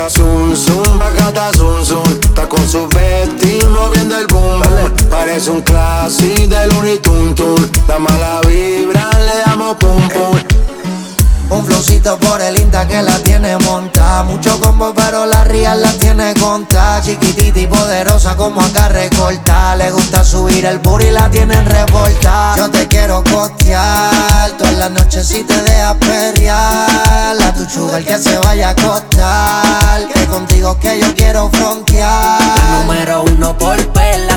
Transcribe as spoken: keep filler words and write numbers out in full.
Zoom, zoom, bacata, zoom, zoom. Está con su vestir moviendo el boom, boom. Parece un classic de Looney Tunes, Tunes. La mala vibra le damos pum, pum. Un flowcito por el Insta que la tiene monta. Mucho combo pero la real la tiene conta. Chiquitita y poderosa como acá recorta. Le gusta subir el booty y la tienen revolta. Yo te quiero costear todas las noches si te dejas perrear. A tu sugar que se vaya a acostar. Que contigo que yo quiero frontear. Número uno por pela.